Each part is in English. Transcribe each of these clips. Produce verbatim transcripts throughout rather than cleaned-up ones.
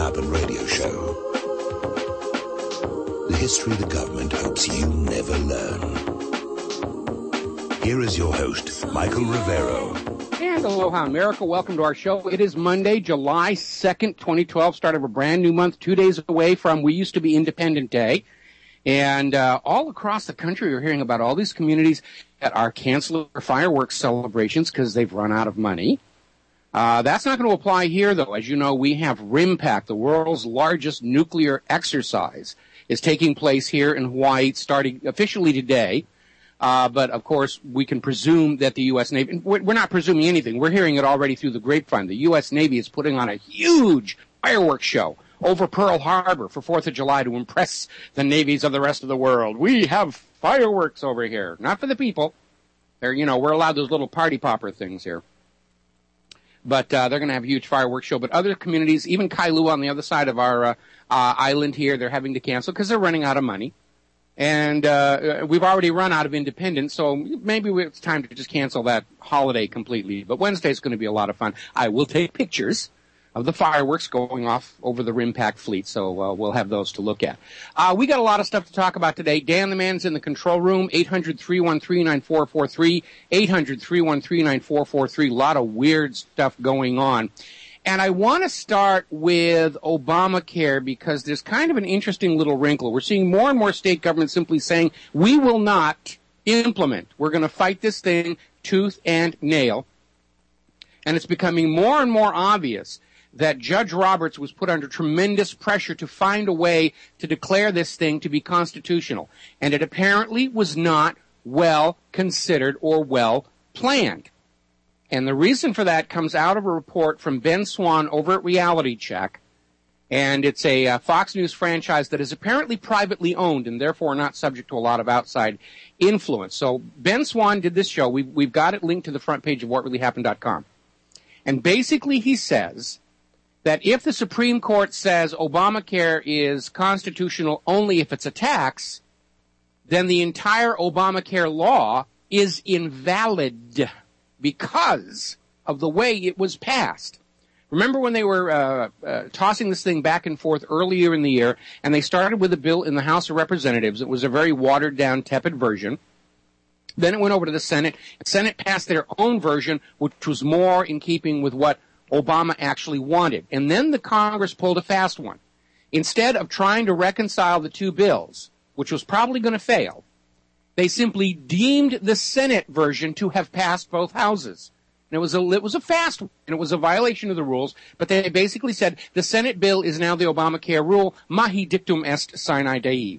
Happen radio show. The history the government hopes you never learn. Here is your host, Michael Rivero. And aloha, America. Welcome to our show. It is Monday, July second, twenty twelve, start of a brand new month, two days away from We Used to Be Independent Day. And uh, all across the country, we're hearing about all these communities that are canceling their fireworks celebrations because they've run out of money. Uh, that's not going to apply here, though. As you know, we have RIMPAC, the world's largest nuclear exercise, is taking place here in Hawaii, starting officially today. Uh, but, of course, we can presume that the U S. Navy, we're not presuming anything. We're hearing it already through the grapevine. The U S. Navy is putting on a huge fireworks show over Pearl Harbor for fourth of July to impress the navies of the rest of the world. We have fireworks over here. Not for the people. They're, you know, we're allowed those little party popper things here. But uh, they're going to have a huge fireworks show. But other communities, even Kailua on the other side of our uh, uh, island here, they're having to cancel because they're running out of money. And uh, we've already run out of independence, so maybe it's time to just cancel that holiday completely. But Wednesday's going to be a lot of fun. I will take pictures of the fireworks going off over the RIMPAC fleet, so uh, we'll have those to look at. Uh, we got a lot of stuff to talk about today. Dan the Man's in the control room, eight hundred, three one three, nine four four three, eight hundred, three one three, nine four four three. A lot of weird stuff going on. And I want to start with Obamacare because there's kind of an interesting little wrinkle. We're seeing more and more state governments simply saying, we will not implement. We're going to fight this thing tooth and nail. And it's becoming more and more obvious that Judge Roberts was put under tremendous pressure to find a way to declare this thing to be constitutional. And it apparently was not well considered or well planned. And the reason for that comes out of a report from Ben Swann over at Reality Check. And it's a uh, Fox News franchise that is apparently privately owned and therefore not subject to a lot of outside influence. So Ben Swann did this show. We've, we've got it linked to the front page of what really happened dot com. And basically he says that if the Supreme Court says Obamacare is constitutional only if it's a tax, then the entire Obamacare law is invalid because of the way it was passed. Remember when they were uh, uh, tossing this thing back and forth earlier in the year, and they started with a bill in the House of Representatives. It was a very watered-down, tepid version. Then it went over to the Senate. The Senate passed their own version, which was more in keeping with what Obama actually wanted. And then the Congress pulled a fast one. Instead of trying to reconcile the two bills, which was probably going to fail, they simply deemed the Senate version to have passed both houses. And it was a, it was a fast one, and it was a violation of the rules, but they basically said the Senate bill is now the Obamacare rule, mahi dictum est sine die.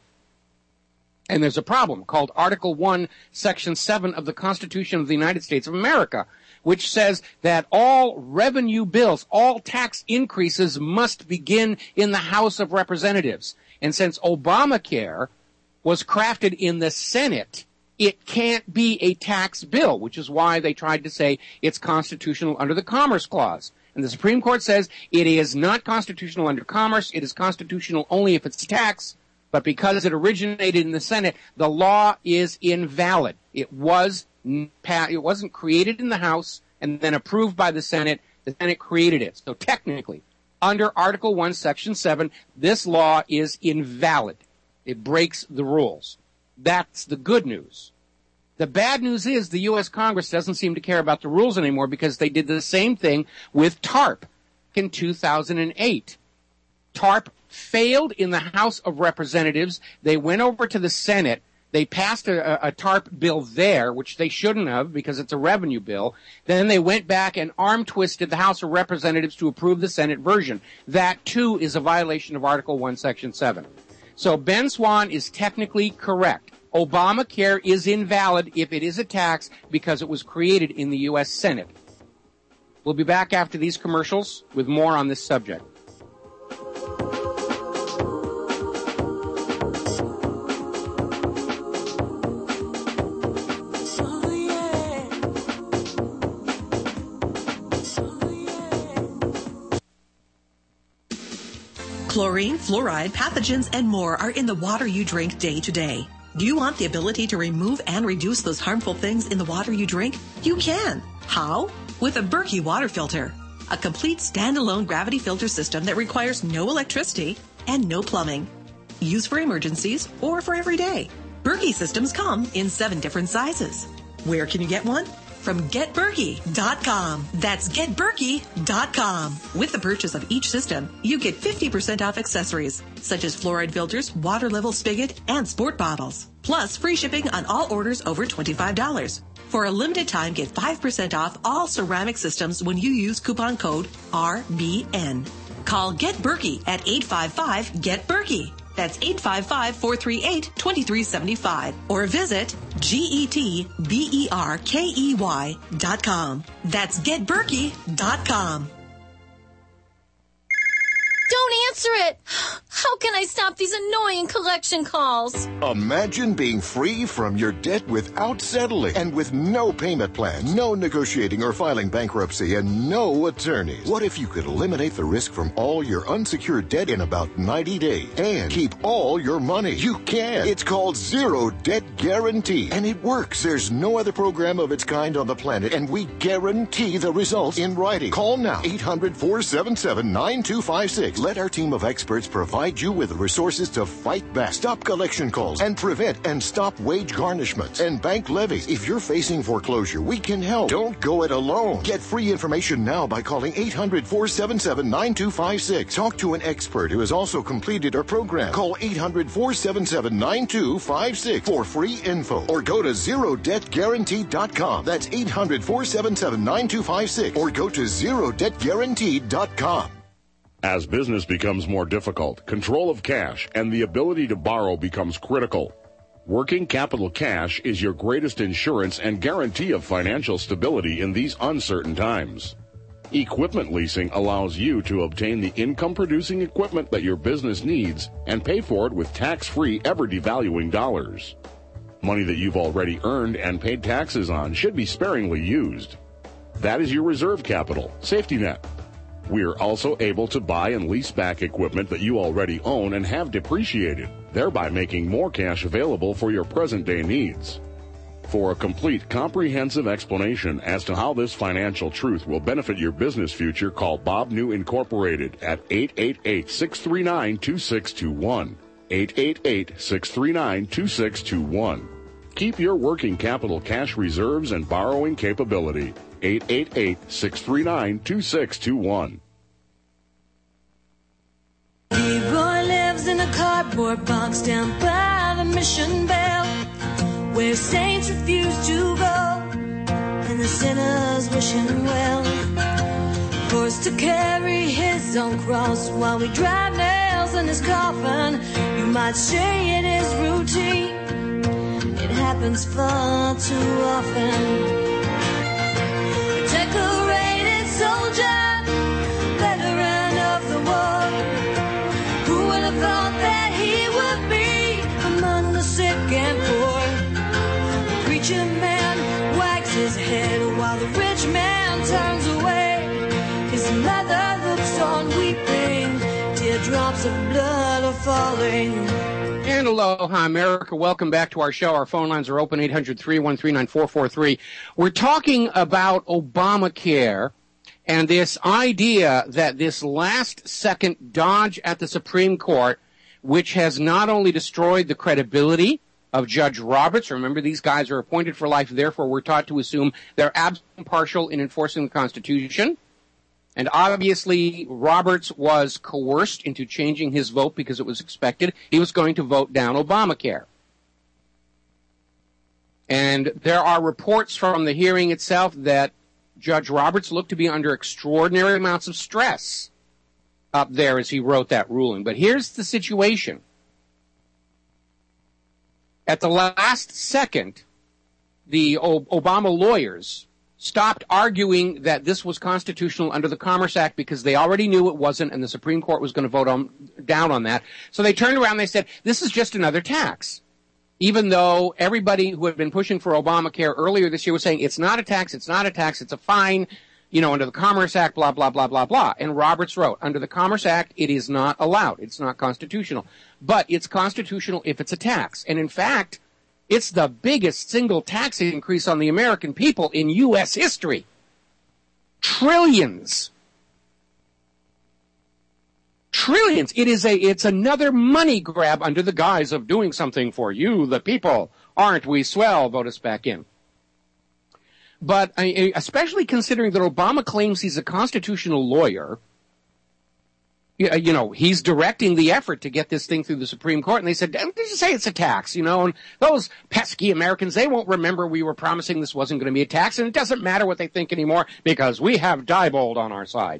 And there's a problem called Article one, Section seven of the Constitution of the United States of America, which says that all revenue bills, all tax increases must begin in the House of Representatives. And since Obamacare was crafted in the Senate, it can't be a tax bill, which is why they tried to say it's constitutional under the Commerce Clause. And the Supreme Court says it is not constitutional under commerce. It is constitutional only if it's tax. But because it originated in the Senate, the law is invalid. It was it wasn't created in the House and then approved by the Senate. The Senate created it. So technically, under Article one, Section seven, this law is invalid. It breaks the rules. That's the good news. The bad news is the U S Congress doesn't seem to care about the rules anymore because they did the same thing with TARP in two thousand eight. TARP failed in the House of Representatives. They went over to the Senate. They passed a, a TARP bill there, which they shouldn't have because it's a revenue bill. Then they went back and arm twisted the House of Representatives to approve the Senate version. That, too, is a violation of Article one, Section seven. So Ben Swann is technically correct. Obamacare is invalid if it is a tax because it was created in the U S Senate. We'll be back after these commercials with more on this subject. Chlorine, fluoride, pathogens, and more are in the water you drink day to day. Do you want the ability to remove and reduce those harmful things in the water you drink? You can. How? With a Berkey water filter. a complete standalone gravity filter system that requires no electricity and no plumbing. Used for emergencies or for every day. Berkey systems come in seven different sizes. Where can you get one? From get berkey dot com. That's get berkey dot com. With the purchase of each system, you get fifty percent off accessories, such as fluoride filters, water level spigot, and sport bottles. Plus, free shipping on all orders over twenty-five dollars. For a limited time, get five percent off all ceramic systems when you use coupon code R B N. Call Get Berkey at eight five five, get berkey. That's eight five five, four three eight, two three seven five. Or visit G E T B E R K E Y dot com. That's get berkey dot com. Don't answer it! How can I stop these annoying collection calls? Imagine being free from your debt without settling and with no payment plan, no negotiating or filing bankruptcy, and no attorneys. What if you could eliminate the risk from all your unsecured debt in about ninety days and keep all your money? You can. It's called Zero Debt Guarantee, and it works. There's no other program of its kind on the planet, and we guarantee the results in writing. Call now, eight hundred, four seven seven, nine two five six. Let our team of experts provide you with the resources to fight back, stop collection calls, and prevent and stop wage garnishments and bank levies. If you're facing foreclosure, we can help. Don't go it alone. Get free information now by calling eight hundred, four seven seven, nine two five six. Talk to an expert who has also completed our program. Call eight hundred, four seven seven, nine two five six for free info, or go to zero debt guarantee dot com. That's eight hundred, four seven seven, nine two five six, or go to zero debt guarantee dot com. As business becomes more difficult, control of cash and the ability to borrow becomes critical. Working capital cash is your greatest insurance and guarantee of financial stability in these uncertain times. Equipment leasing allows you to obtain the income-producing equipment that your business needs and pay for it with tax-free, ever-devaluing dollars. Money that you've already earned and paid taxes on should be sparingly used. That is your reserve capital, safety net. We are also able to buy and lease back equipment that you already own and have depreciated, thereby making more cash available for your present-day needs. For a complete, comprehensive explanation as to how this financial truth will benefit your business future, call Bob New Incorporated at eight eight eight, six three nine, two six two one. eight eight eight, six three nine, two six two one. Keep your working capital cash reserves and borrowing capability. eight eight eight, six three nine, two six two one. Leroy lives in a cardboard box down by the Mission Bell, where saints refuse to go and the sinners wish him well. Forced to carry his own cross while we drive nails in his coffin. You might say it is routine, it happens far too often. Decorated soldier, veteran of the war. Who would have thought that he would be among the sick and poor? The preacher man wags his head while the rich man turns away. His mother looks on weeping, teardrops of blood are falling. And aloha, America. Welcome back to our show. Our phone lines are open, eight hundred, three one three, nine four four three. We're talking about Obamacare and this idea that this last-second dodge at the Supreme Court, which has not only destroyed the credibility of Judge Roberts — remember, these guys are appointed for life, therefore we're taught to assume they're absolutely impartial in enforcing the Constitution. And obviously, Roberts was coerced into changing his vote because it was expected he was going to vote down Obamacare. And there are reports from the hearing itself that Judge Roberts looked to be under extraordinary amounts of stress up there as he wrote that ruling. But here's the situation. At the last second, the o- Obama lawyers stopped arguing that this was constitutional under the Commerce Act because they already knew it wasn't, and the Supreme Court was going to vote on, down on that. So they turned around and they said, this is just another tax. Even though everybody who had been pushing for Obamacare earlier this year was saying, it's not a tax, it's not a tax, it's a fine, you know, under the Commerce Act, blah, blah, blah, blah, blah. And Roberts wrote, under the Commerce Act, it is not allowed. It's not constitutional. But it's constitutional if it's a tax. And in fact, it's the biggest single tax increase on the American people in U S history. Trillions Trillions. It is a, it's another money grab under the guise of doing something for you, the people. Aren't we swell? Vote us back in. But uh, especially considering that Obama claims he's a constitutional lawyer, you know, he's directing the effort to get this thing through the Supreme Court. And they said, just say it's a tax, you know, and those pesky Americans, they won't remember we were promising this wasn't going to be a tax. And it doesn't matter what they think anymore because we have Diebold on our side.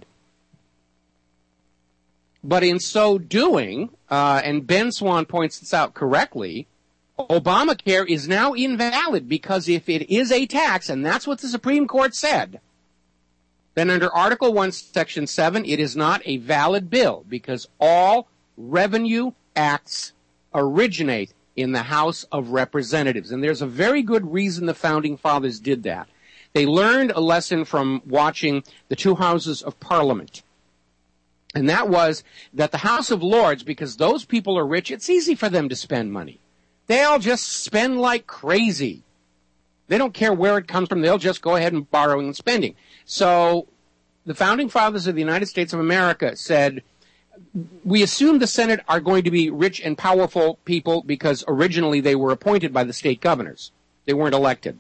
But in so doing, uh, and Ben Swan points this out correctly, Obamacare is now invalid because if it is a tax, and that's what the Supreme Court said, then under Article one, Section seven, it is not a valid bill because all revenue acts originate in the House of Representatives. And there's a very good reason the Founding Fathers did that. They learned a lesson from watching the two houses of Parliament. And that was that the House of Lords, because those people are rich, it's easy for them to spend money. They'll just spend like crazy. They don't care where it comes from. They'll just go ahead and borrowing and spending. So the Founding Fathers of the United States of America said, we assume the Senate are going to be rich and powerful people because originally they were appointed by the state governors. They weren't elected.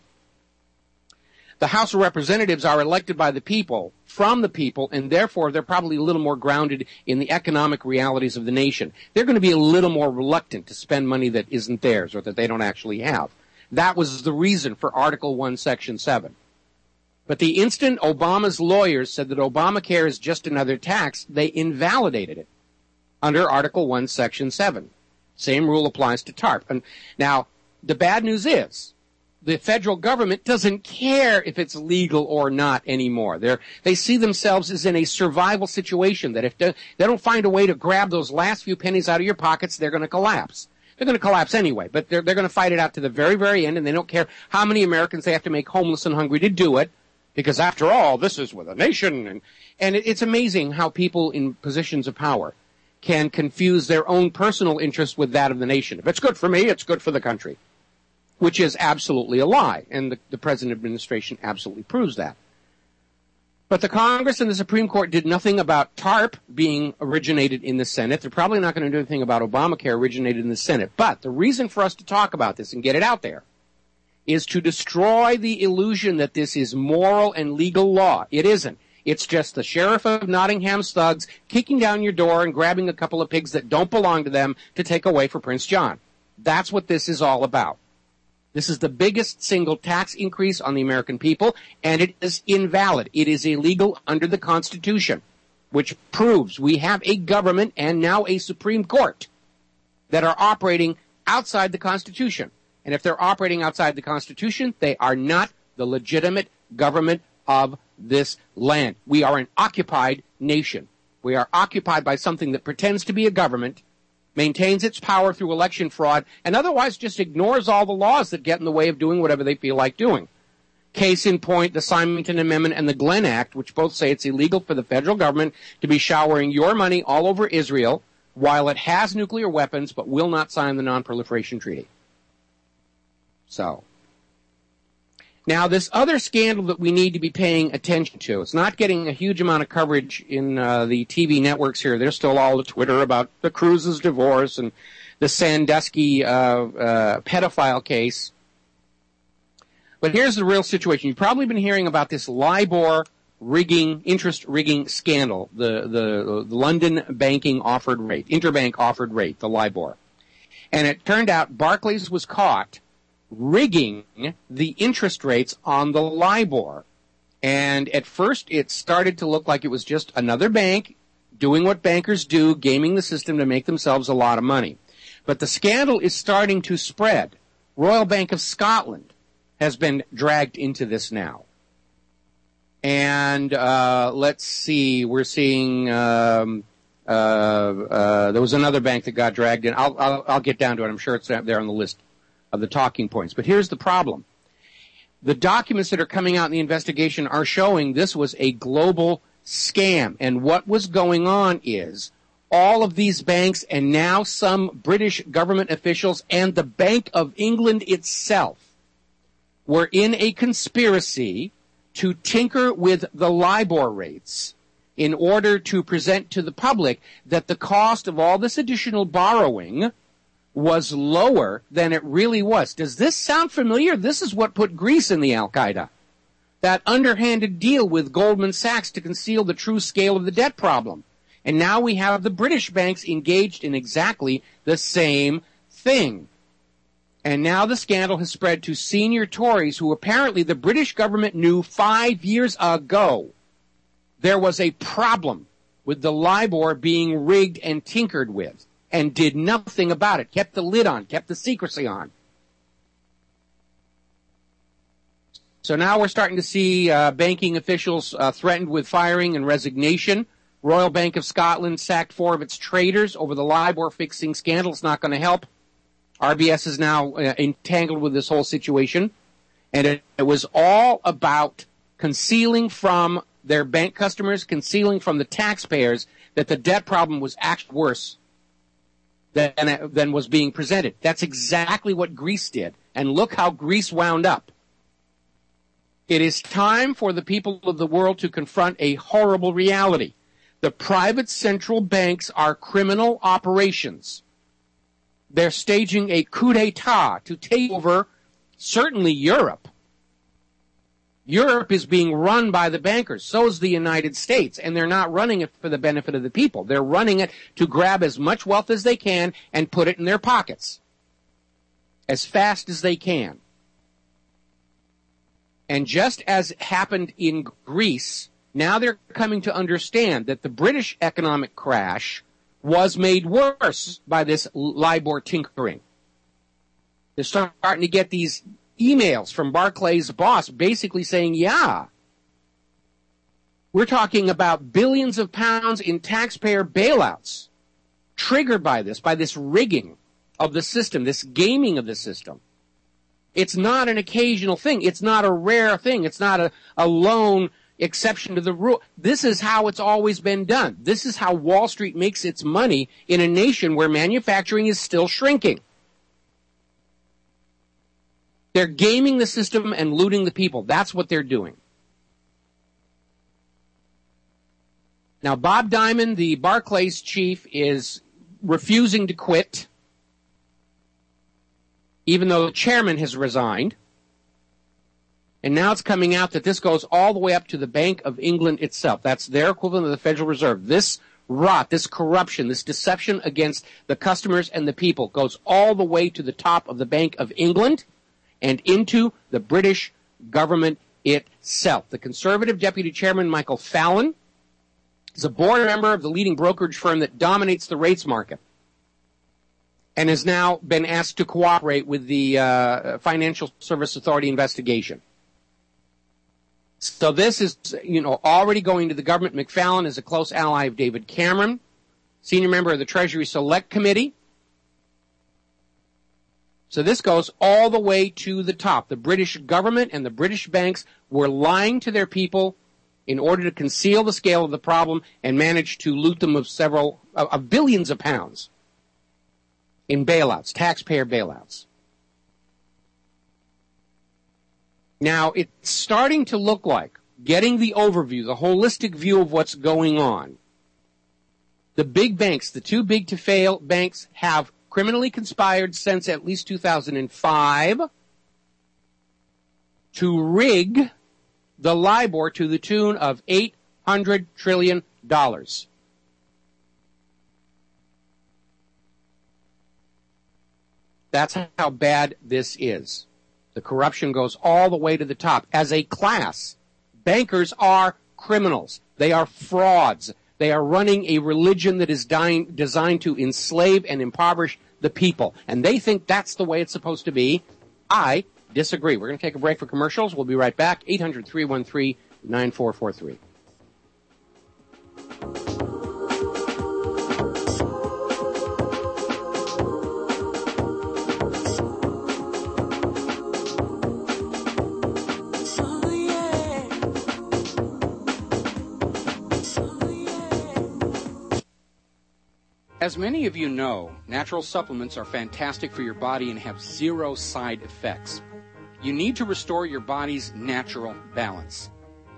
The House of Representatives are elected by the people, from the people, and therefore they're probably a little more grounded in the economic realities of the nation. They're going to be a little more reluctant to spend money that isn't theirs or that they don't actually have. That was the reason for Article one, Section seven. But the instant Obama's lawyers said that Obamacare is just another tax, they invalidated it under Article one, Section seven. Same rule applies to TARP. And now, the bad news is, the federal government doesn't care if it's legal or not anymore. They're, they see themselves as in a survival situation that if they, they don't find a way to grab those last few pennies out of your pockets, they're going to collapse. They're going to collapse anyway, but they're, they're going to fight it out to the very, very end, and they don't care how many Americans they have to make homeless and hungry to do it, because after all, this is with a nation. And, and it, it's amazing how people in positions of power can confuse their own personal interest with that of the nation. If it's good for me, it's good for the country, which is absolutely a lie, and the, the present administration absolutely proves that. But the Congress and the Supreme Court did nothing about TARP being originated in the Senate. They're probably not going to do anything about Obamacare originated in the Senate. But the reason for us to talk about this and get it out there is to destroy the illusion that this is moral and legal law. It isn't. It's just the sheriff of Nottingham's thugs kicking down your door and grabbing a couple of pigs that don't belong to them to take away for Prince John. That's what this is all about. This is the biggest single tax increase on the American people, and it is invalid. It is illegal under the Constitution, which proves we have a government and now a Supreme Court that are operating outside the Constitution. And if they're operating outside the Constitution, they are not the legitimate government of this land. We are an occupied nation. We are occupied by something that pretends to be a government, maintains its power through election fraud, and otherwise just ignores all the laws that get in the way of doing whatever they feel like doing. Case in point, the Simonton Amendment and the Glenn Act, which both say it's illegal for the federal government to be showering your money all over Israel while it has nuclear weapons but will not sign the Non-Proliferation Treaty. So, now this other scandal that we need to be paying attention to, it's not getting a huge amount of coverage in uh, the T V networks here. There's still all the Twitter about the Cruz's divorce and the Sandusky uh, uh, pedophile case. But here's the real situation. You've probably been hearing about this LIBOR rigging, interest rigging scandal, the, the, the London banking offered rate, interbank offered rate, the LIBOR. And it turned out Barclays was caught rigging the interest rates on the LIBOR. And at first it started to look like it was just another bank doing what bankers do, gaming the system to make themselves a lot of money. But the scandal is starting to spread. Royal Bank of Scotland has been dragged into this now. And uh let's see, we're seeing um uh uh there was another bank that got dragged in. I'll I'll, I'll get down to it. I'm sure it's there on the list of the talking points. But here's the problem. The documents that are coming out in the investigation are showing this was a global scam. And what was going on is all of these banks and now some British government officials and the Bank of England itself were in a conspiracy to tinker with the LIBOR rates in order to present to the public that the cost of all this additional borrowing was lower than it really was. Does this sound familiar? This is what put Greece in the Al-Qaeda. That underhanded deal with Goldman Sachs to conceal the true scale of the debt problem. And now we have the British banks engaged in exactly the same thing. And now the scandal has spread to senior Tories who apparently the British government knew five years ago there was a problem with the LIBOR being rigged and tinkered with, and did nothing about it, kept the lid on, kept the secrecy on. So now we're starting to see uh, banking officials uh, threatened with firing and resignation. Royal Bank of Scotland sacked four of its traders over the LIBOR fixing scandal. It's not going to help. R B S is now uh, entangled with this whole situation. And it, it was all about concealing from their bank customers, concealing from the taxpayers that the debt problem was actually worse than, than was being presented. That's exactly what Greece did. And look how Greece wound up. It is time for the people of the world to confront a horrible reality. The private central banks are criminal operations. They're staging a coup d'etat to take over, certainly Europe. Europe is being run by the bankers. So is the United States. And they're not running it for the benefit of the people. They're running it to grab as much wealth as they can and put it in their pockets as fast as they can. And just as happened in Greece, now they're coming to understand that the British economic crash was made worse by this LIBOR tinkering. They're starting to get these emails from Barclays' boss basically saying, yeah, we're talking about billions of pounds in taxpayer bailouts triggered by this, by this rigging of the system, this gaming of the system. It's not an occasional thing. It's not a rare thing. It's not a, a lone exception to the rule. This is how it's always been done. This is how Wall Street makes its money in a nation where manufacturing is still shrinking. They're gaming the system and looting the people. That's what they're doing. Now, Bob Diamond, the Barclays chief, is refusing to quit, even though the chairman has resigned. And now it's coming out that this goes all the way up to the Bank of England itself. That's their equivalent of the Federal Reserve. This rot, this corruption, this deception against the customers and the people goes all the way to the top of the Bank of England and into the British government itself. The Conservative Deputy Chairman, Michael Fallon, is a board member of the leading brokerage firm that dominates the rates market and has now been asked to cooperate with the uh, Financial Service Authority investigation. So this is, you know, already going to the government. McFarlane is a close ally of David Cameron, senior member of the Treasury Select Committee. So this goes all the way to the top. The British government and the British banks were lying to their people in order to conceal the scale of the problem and manage to loot them of several, of, of billions of pounds in bailouts, taxpayer bailouts. Now, it's starting to look like, getting the overview, the holistic view of what's going on. The big banks, the too big to fail banks, have criminally conspired since at least two thousand five to rig the LIBOR to the tune of eight hundred trillion dollars. That's how bad this is. The corruption goes all the way to the top. As a class, bankers are criminals. They are frauds. They are running a religion that is dying, designed to enslave and impoverish the people. And they think that's the way it's supposed to be. I disagree. We're going to take a break for commercials. We'll be right back. eight hundred, three one three, nine four four three. As many of you know, natural supplements are fantastic for your body and have zero side effects. You need to restore your body's natural balance.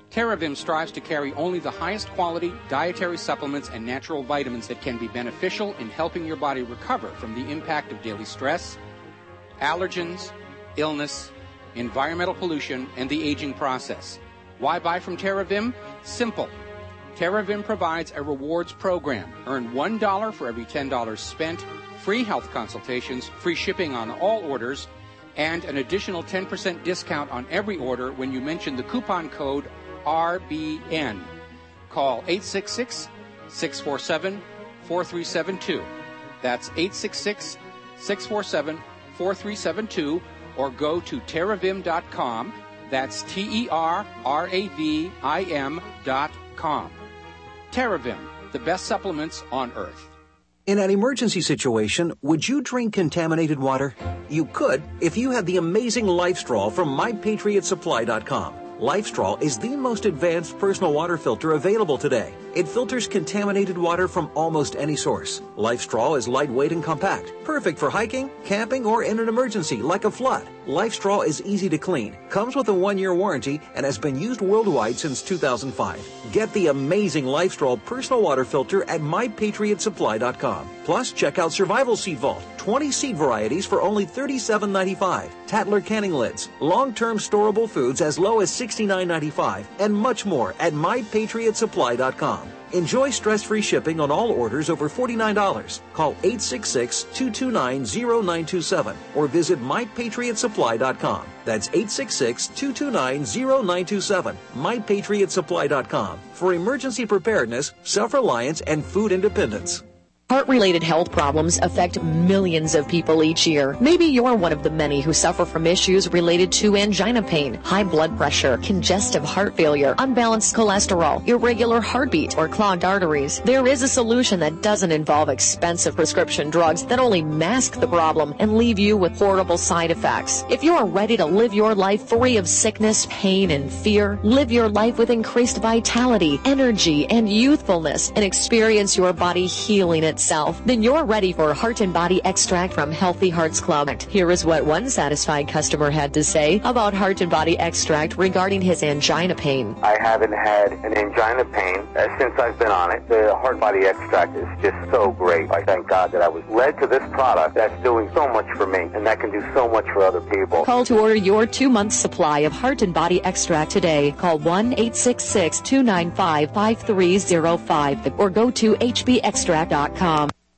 TerraVim strives to carry only the highest quality dietary supplements and natural vitamins that can be beneficial in helping your body recover from the impact of daily stress, allergens, illness, environmental pollution, and the aging process. Why buy from TerraVim? Simple. TerraVim provides a rewards program. Earn one dollar for every ten dollars spent, free health consultations, free shipping on all orders, and an additional ten percent discount on every order when you mention the coupon code R B N. Call eight six six, six four seven, four three seven two. That's eight six six, six four seven, four three seven two, or go to terravim dot com. That's T E R R A V I M dot com. TerraVim, the best supplements on earth. In an emergency situation, would you drink contaminated water? You could if you had the amazing LifeStraw from my patriot supply dot com. LifeStraw is the most advanced personal water filter available today. It filters contaminated water from almost any source. LifeStraw is lightweight and compact, perfect for hiking, camping, or in an emergency like a flood. LifeStraw is easy to clean, comes with a one-year warranty, and has been used worldwide since two thousand five. Get the amazing LifeStraw personal water filter at my patriot supply dot com. Plus, check out Survival Seed Vault, twenty seed varieties for only thirty-seven ninety-five. Tattler canning lids, long-term storable foods as low as sixty-nine ninety-five, and much more at my patriot supply dot com. Enjoy stress-free shipping on all orders over forty-nine dollars. Call eight six six, two two nine, zero nine two seven or visit my patriot supply dot com. That's eight six six, two two nine, zero nine two seven, my patriot supply dot com for emergency preparedness, self-reliance, and food independence. Heart-related health problems affect millions of people each year. Maybe you're one of the many who suffer from issues related to angina pain, high blood pressure, congestive heart failure, unbalanced cholesterol, irregular heartbeat, or clogged arteries. There is a solution that doesn't involve expensive prescription drugs that only mask the problem and leave you with horrible side effects. If you are ready to live your life free of sickness, pain, and fear, live your life with increased vitality, energy, and youthfulness, and experience your body healing itself, then you're ready for Heart and Body Extract from Healthy Hearts Club. Here is what one satisfied customer had to say about Heart and Body Extract regarding his angina pain. I haven't had an angina pain uh, since I've been on it. The Heart Body Extract is just so great. I thank God that I was led to this product that's doing so much for me and that can do so much for other people. Call to order your two-month supply of Heart and Body Extract today. Call one eight six six, two nine five, five three zero five or go to h b extract dot com.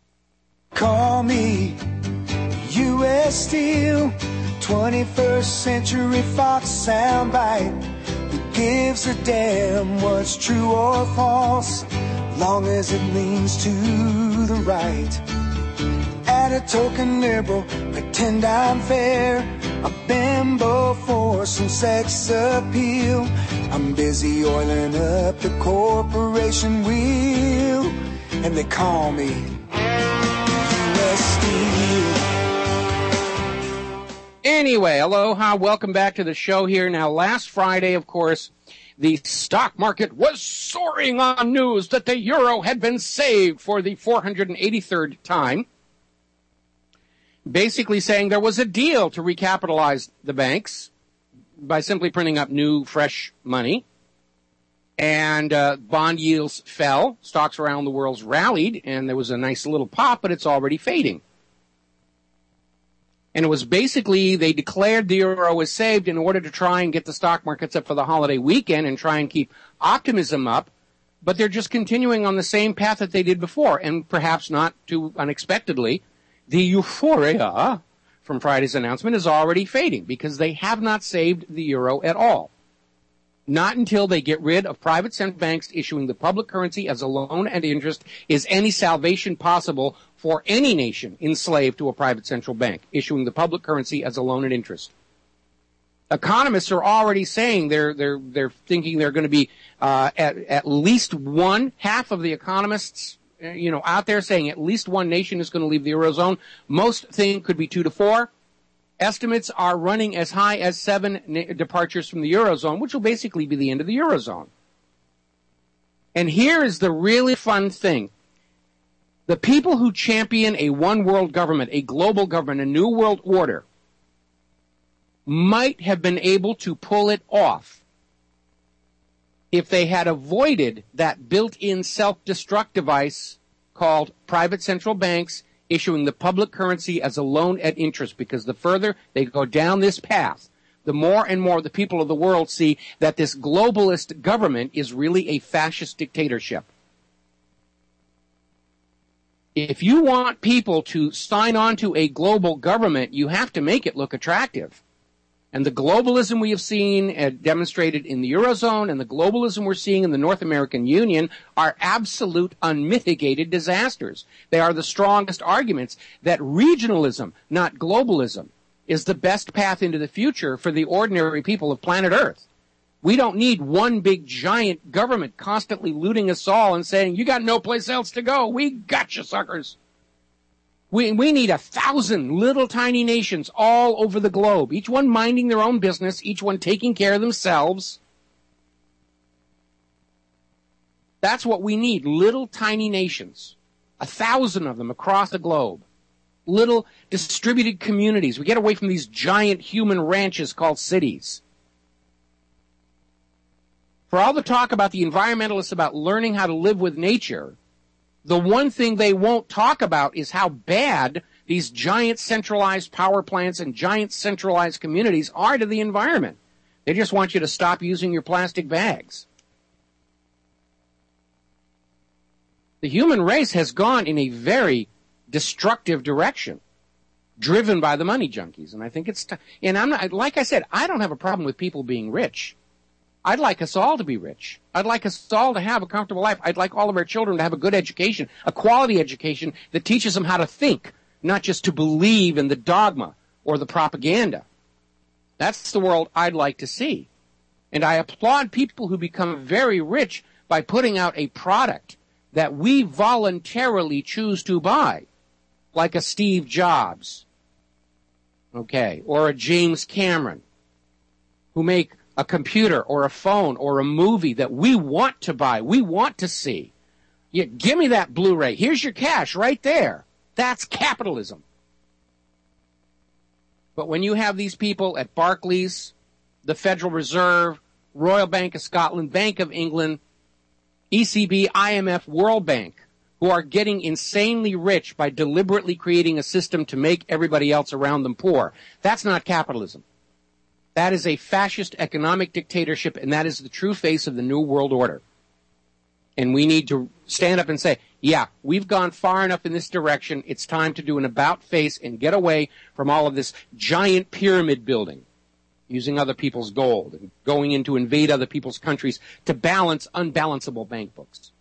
Call me U S Steel, twenty-first Century Fox soundbite. Who gives a damn what's true or false, long as it leans to the right. At a token liberal, pretend I'm fair, a bimbo for some sex appeal. I'm busy oiling up the corporation wheel, and they call me Anyway, aloha, welcome back to the show here. Now, last Friday, of course, the stock market was soaring on news that the euro had been saved for the four hundred eighty-third time, basically saying there was a deal to recapitalize the banks by simply printing up new, fresh money. And uh, bond yields fell, stocks around the world rallied, and there was a nice little pop, but it's already fading. And it was basically, they declared the euro was saved in order to try and get the stock markets up for the holiday weekend and try and keep optimism up, but they're just continuing on the same path that they did before, and perhaps not too unexpectedly, the euphoria from Friday's announcement is already fading because they have not saved the euro at all. Not until they get rid of private central banks issuing the public currency as a loan and interest is any salvation possible for any nation enslaved to a private central bank, issuing the public currency as a loan and interest. Economists are already saying they're they're they're thinking they're going to be uh, at at least one half of the economists, you know, out there saying at least one nation is going to leave the eurozone. Most think could be two to four. Estimates are running as high as seven na- departures from the eurozone, which will basically be the end of the eurozone. And here is the really fun thing. The people who champion a one world government, a global government, a new world order, might have been able to pull it off if they had avoided that built-in self-destruct device called private central banks issuing the public currency as a loan at interest, because the further they go down this path, the more and more the people of the world see that this globalist government is really a fascist dictatorship. If you want people to sign on to a global government, you have to make it look attractive. And the globalism we have seen uh, demonstrated in the Eurozone and the globalism we're seeing in the North American Union are absolute unmitigated disasters. They are the strongest arguments that regionalism, not globalism, is the best path into the future for the ordinary people of planet Earth. We don't need one big giant government constantly looting us all and saying, you got no place else to go. We got you, suckers. We, we need a thousand little tiny nations all over the globe, each one minding their own business, each one taking care of themselves. That's what we need, little tiny nations, a thousand of them across the globe. Little distributed communities. We get away from these giant human ranches called cities. For all the talk about the environmentalists about learning how to live with nature, the one thing they won't talk about is how bad these giant centralized power plants and giant centralized communities are to the environment. They just want you to stop using your plastic bags. The human race has gone in a very destructive direction, driven by the money junkies. And I think it's, t- and I'm not, like I said, I don't have a problem with people being rich. I'd like us all to be rich. I'd like us all to have a comfortable life. I'd like all of our children to have a good education, a quality education that teaches them how to think, not just to believe in the dogma or the propaganda. That's the world I'd like to see. And I applaud people who become very rich by putting out a product that we voluntarily choose to buy, like a Steve Jobs, okay, or a James Cameron, who make a computer or a phone or a movie that we want to buy, we want to see. You, give me that Blu-ray. Here's your cash right there. That's capitalism. But when you have these people at Barclays, the Federal Reserve, Royal Bank of Scotland, Bank of England, E C B, I M F, World Bank, who are getting insanely rich by deliberately creating a system to make everybody else around them poor, that's not capitalism. That is a fascist economic dictatorship, and that is the true face of the New World Order. And we need to stand up and say, yeah, we've gone far enough in this direction. It's time to do an about-face and get away from all of this giant pyramid building, using other people's gold and going in to invade other people's countries to balance unbalanceable bank books.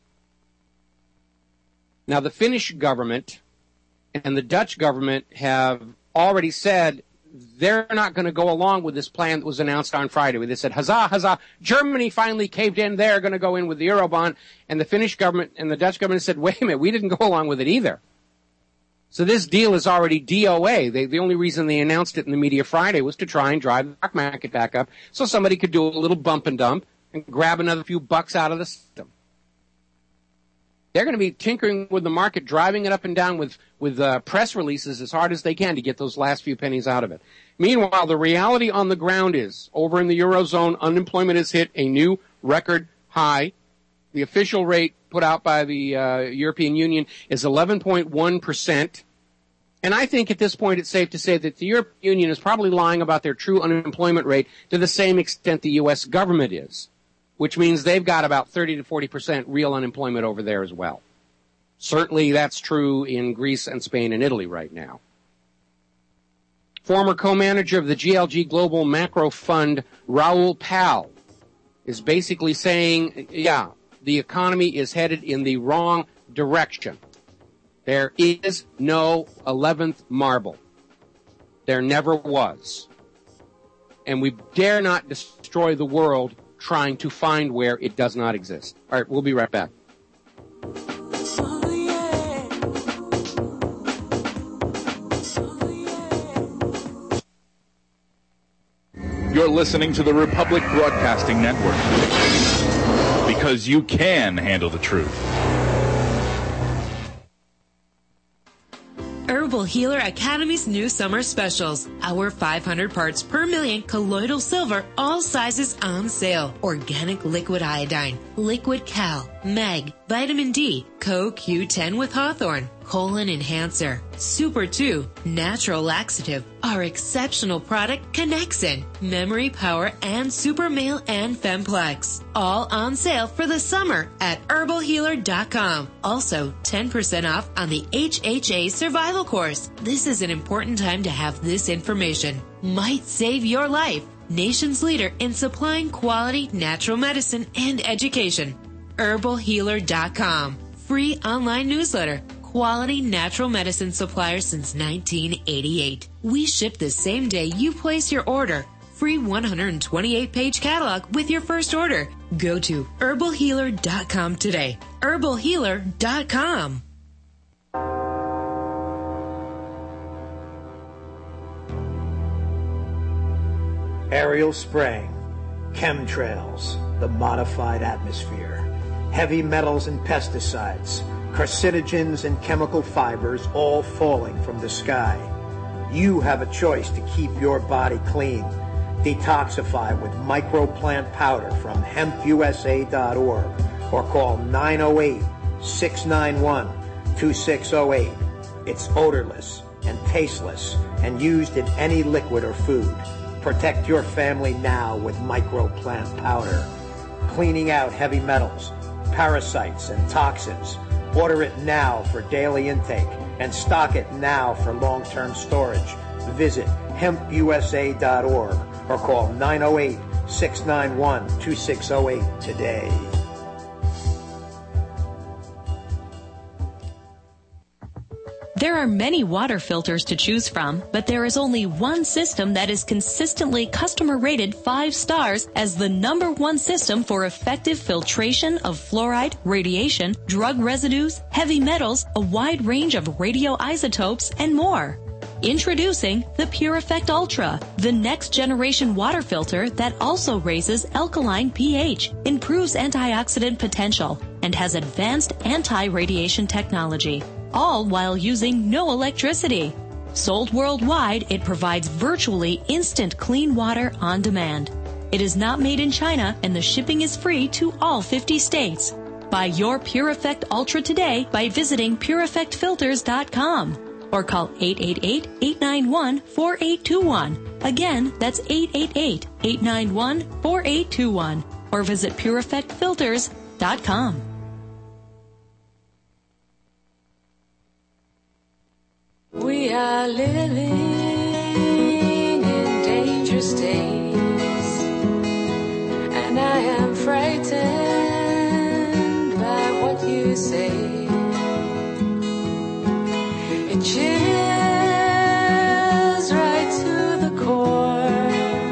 Now, the Finnish government and the Dutch government have already said they're not going to go along with this plan that was announced on Friday, where they said, huzzah, huzzah, Germany finally caved in, they're going to go in with the Eurobond. And the Finnish government and the Dutch government said, wait a minute, we didn't go along with it either. So this deal is already D O A. They, the only reason they announced it in the media Friday was to try and drive the stock market back up so somebody could do a little bump and dump and grab another few bucks out of the system. They're going to be tinkering with the market, driving it up and down with, with uh, press releases as hard as they can to get those last few pennies out of it. Meanwhile, the reality on the ground is, over in the Eurozone, unemployment has hit a new record high. The official rate put out by the uh, European Union is eleven point one percent. And I think at this point it's safe to say that the European Union is probably lying about their true unemployment rate to the same extent the U S government is, which means they've got about thirty to forty percent real unemployment over there as well. Certainly that's true in Greece and Spain and Italy right now. Former co-manager of the G L G Global Macro Fund, Raoul Pal, is basically saying, yeah, the economy is headed in the wrong direction. There is no eleventh marble. There never was. And we dare not destroy the world trying to find where it does not exist. All right, we'll be right back. You're listening to the Republic Broadcasting Network, because you can handle the truth. Herbal Healer Academy's new summer specials. Our five hundred parts per million colloidal silver, all sizes on sale. Organic liquid iodine, liquid cal, mag, vitamin D, Co Q ten with Hawthorne, colon enhancer, Super two, natural laxative, our exceptional product Connexin, memory power, and Super Male and Femplex. All on sale for the summer at herbal healer dot com. Also, ten percent off on the H H A Survival Course. This is an important time to have this information. Might save your life. Nation's leader in supplying quality natural medicine and education. herbal healer dot com. Free online newsletter. Quality natural medicine supplier since nineteen eighty-eight. We ship the same day you place your order. Free one hundred twenty-eight page catalog with your first order. Go to herbal healer dot com today. herbal healer dot com. Aerial spraying, chemtrails, the modified atmosphere, heavy metals and pesticides, carcinogens and chemical fibers all falling from the sky. You have a choice to keep your body clean. Detoxify with microplant powder from hemp U S A dot org or call nine oh eight, six nine one, two six oh eight. It's odorless and tasteless and used in any liquid or food. Protect your family now with microplant powder. Cleaning out heavy metals, parasites, and toxins. Order it now for daily intake and stock it now for long-term storage. Visit hemp U S A dot org or call nine oh eight, six nine one, two six oh eight today. There are many water filters to choose from, but there is only one system that is consistently customer rated five stars as the number one system for effective filtration of fluoride, radiation, drug residues, heavy metals, a wide range of radioisotopes, and more. Introducing the Pure Effect Ultra, the next generation water filter that also raises alkaline pH, improves antioxidant potential, and has advanced anti-radiation technology, all while using no electricity. Sold worldwide, it provides virtually instant clean water on demand. It is not made in China, and the shipping is free to all fifty states. Buy your Pure Effect Ultra today by visiting pure effect filters dot com or call eight eight eight, eight nine one, four eight two one. Again, that's eight eight eight, eight nine one, four eight two one or visit pure effect filters dot com. We are living in dangerous days, and I am frightened by what you say. It chills right to the core,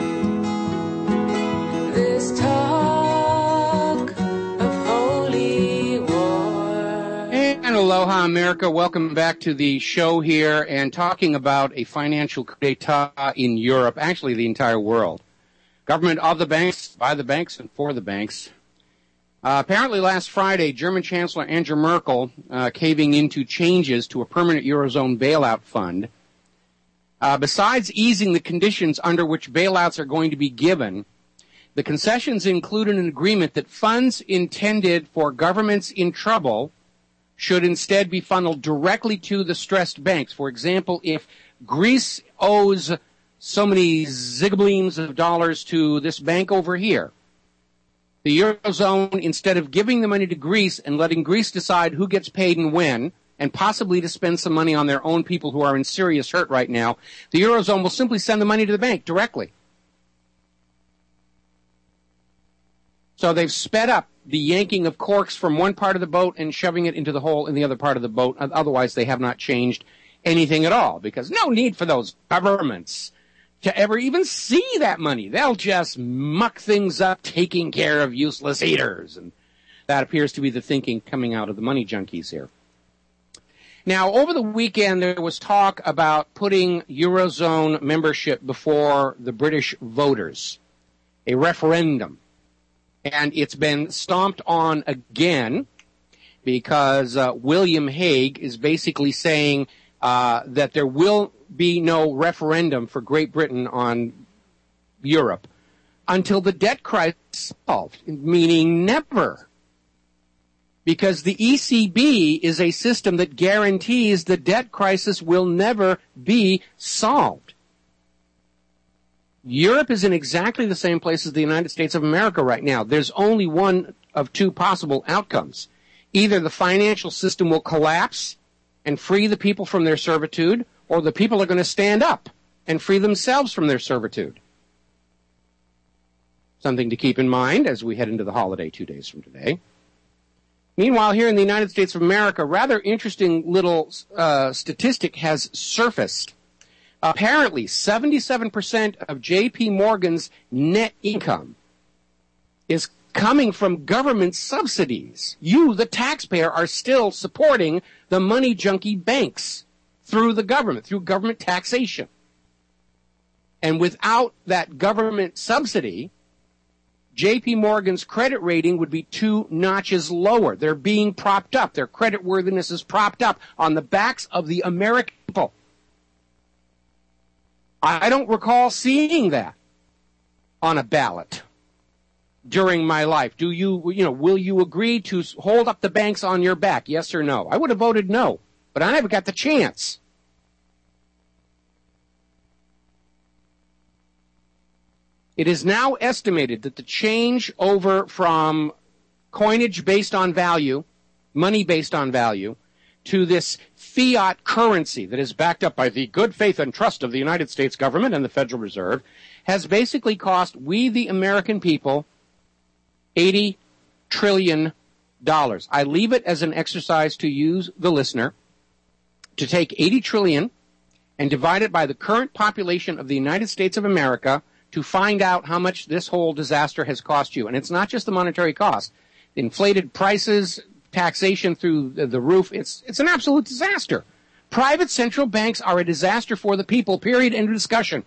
this talk of holy war. And aloha, America. Welcome back to the show here and talking about a financial coup d'etat in Europe, actually the entire world. Government of the banks, by the banks, and for the banks. Uh, apparently last Friday, German Chancellor Angela Merkel uh, caving into changes to a permanent Eurozone bailout fund. Uh, besides easing the conditions under which bailouts are going to be given, the concessions include an agreement that funds intended for governments in trouble should instead be funneled directly to the stressed banks. For example, if Greece owes so many zigableams of dollars to this bank over here, the Eurozone, instead of giving the money to Greece and letting Greece decide who gets paid and when, and possibly to spend some money on their own people who are in serious hurt right now, the Eurozone will simply send the money to the bank directly. So they've sped up the yanking of corks from one part of the boat and shoving it into the hole in the other part of the boat. Otherwise, they have not changed anything at all, because no need for those governments to ever even see that money. They'll just muck things up, taking care of useless eaters. And that appears to be the thinking coming out of the money junkies here. Now, over the weekend, there was talk about putting Eurozone membership before the British voters, a referendum. And it's been stomped on again because uh, William Hague is basically saying uh, that there will be no referendum for Great Britain on Europe until the debt crisis is solved, meaning never. Because the E C B is a system that guarantees the debt crisis will never be solved. Europe is in exactly the same place as the United States of America right now. There's only one of two possible outcomes. Either the financial system will collapse and free the people from their servitude, or the people are going to stand up and free themselves from their servitude. Something to keep in mind as we head into the holiday two days from today. Meanwhile, here in the United States of America, rather interesting little uh, statistic has surfaced. Apparently, seventy-seven percent of J P Morgan's net income is coming from government subsidies. You, the taxpayer, are still supporting the money junkie banks through the government, through government taxation. And without that government subsidy, J P Morgan's credit rating would be two notches lower. They're being propped up. Their credit worthiness is propped up on the backs of the American people. I don't recall seeing that on a ballot during my life. Do you, you know, will you agree to hold up the banks on your back? Yes or no? I would have voted no, but I never got the chance. It is now estimated that the change over from coinage based on value, money based on value, to this fiat currency that is backed up by the good faith and trust of the United States government and the Federal Reserve has basically cost we, the American people, eighty trillion dollars. I leave it as an exercise to use, the listener, to take eighty trillion dollars and divide it by the current population of the United States of America to find out how much this whole disaster has cost you. And it's not just the monetary cost. Inflated prices, taxation through the, the roof, it's, it's an absolute disaster. Private central banks are a disaster for the people, period, end of discussion.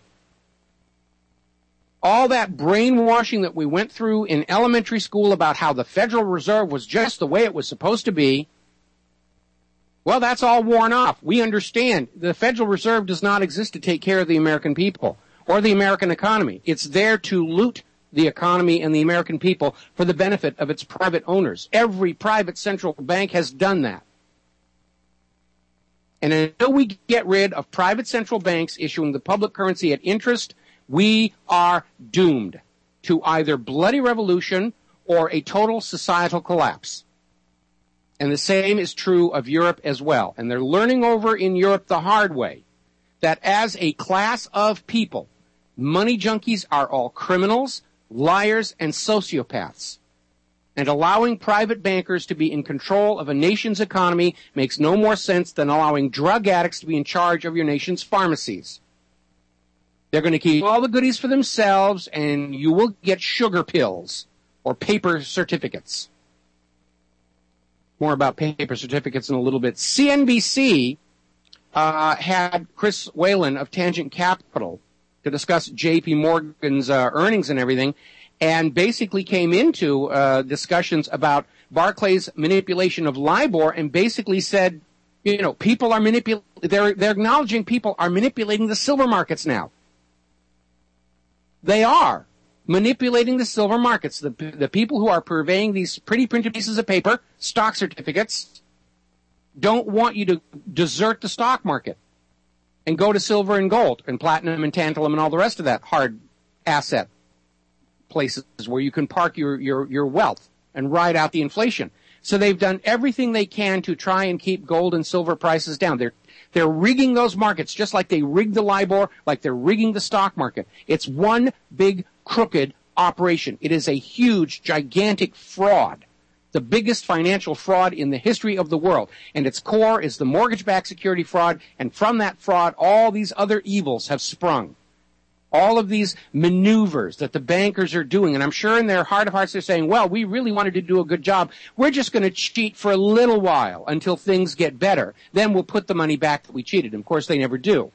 All that brainwashing that we went through in elementary school about how the Federal Reserve was just the way it was supposed to be, well, that's all worn off. We understand the Federal Reserve does not exist to take care of the American people or the American economy. It's there to loot the economy and the American people for the benefit of its private owners. Every private central bank has done that. And until we get rid of private central banks issuing the public currency at interest, we are doomed to either bloody revolution or a total societal collapse. And the same is true of Europe as well. And they're learning over in Europe the hard way that as a class of people, money junkies are all criminals, liars, and sociopaths. And allowing private bankers to be in control of a nation's economy makes no more sense than allowing drug addicts to be in charge of your nation's pharmacies. They're going to keep all the goodies for themselves, and you will get sugar pills or paper certificates. More about paper certificates in a little bit. C N B C uh, had Chris Whalen of Tangent Capital to discuss J P Morgan's uh, earnings and everything, and basically came into uh, discussions about Barclays' manipulation of LIBOR, and basically said, you know, people are manipulating, they're, they're acknowledging people are manipulating the silver markets now. They are manipulating the silver markets. The, the people who are purveying these pretty printed pieces of paper, stock certificates, don't want you to desert the stock market and go to silver and gold and platinum and tantalum and all the rest of that hard asset places where you can park your, your, your wealth and ride out the inflation. So they've done everything they can to try and keep gold and silver prices down. They're, they're rigging those markets just like they rigged the LIBOR, like they're rigging the stock market. It's one big crooked operation. It is a huge, gigantic fraud. The biggest financial fraud in the history of the world. And its core is the mortgage-backed security fraud, and from that fraud, all these other evils have sprung. All of these maneuvers that the bankers are doing, and I'm sure in their heart of hearts they're saying, well, we really wanted to do a good job. We're just going to cheat for a little while until things get better. Then we'll put the money back that we cheated. And of course, they never do.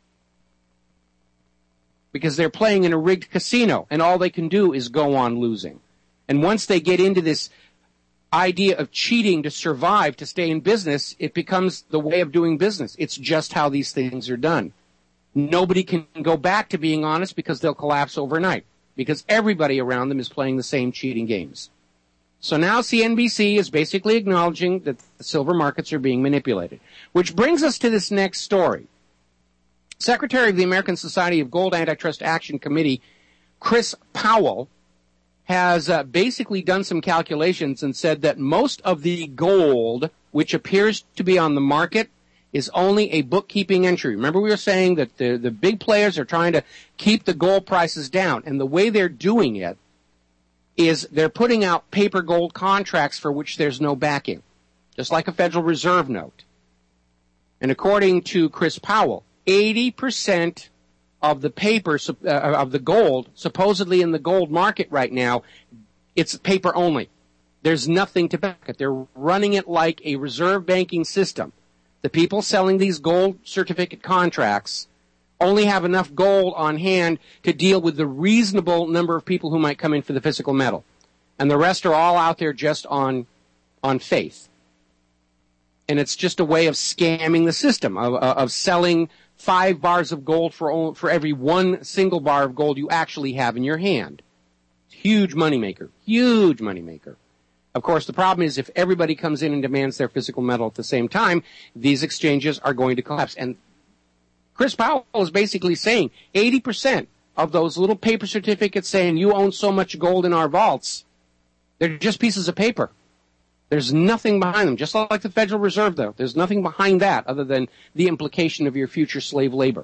Because they're playing in a rigged casino, and all they can do is go on losing. And once they get into this idea of cheating to survive, to stay in business, it becomes the way of doing business. It's just how these things are done. Nobody can go back to being honest because they'll collapse overnight, because everybody around them is playing the same cheating games. So now C N B C is basically acknowledging that the silver markets are being manipulated, which brings us to this next story. Secretary of the American Society of Gold Antitrust Action Committee, Chris Powell, has uh, basically done some calculations and said that most of the gold which appears to be on the market is only a bookkeeping entry. Remember we were saying that the, the big players are trying to keep the gold prices down, and the way they're doing it is they're putting out paper gold contracts for which there's no backing, just like a Federal Reserve note. And according to Chris Powell, eighty percent of the paper, uh, of the gold, supposedly in the gold market right now, it's paper only. There's nothing to back it. They're running it like a reserve banking system. The people selling these gold certificate contracts only have enough gold on hand to deal with the reasonable number of people who might come in for the physical metal. And the rest are all out there just on, on faith. And it's just a way of scamming the system, of, of selling five bars of gold for for every one single bar of gold you actually have in your hand. Huge moneymaker. Huge moneymaker. Of course, the problem is if everybody comes in and demands their physical metal at the same time, these exchanges are going to collapse. And Chris Powell is basically saying eighty percent of those little paper certificates saying you own so much gold in our vaults, they're just pieces of paper. There's nothing behind them, just like the Federal Reserve, though. There's nothing behind that other than the implication of your future slave labor.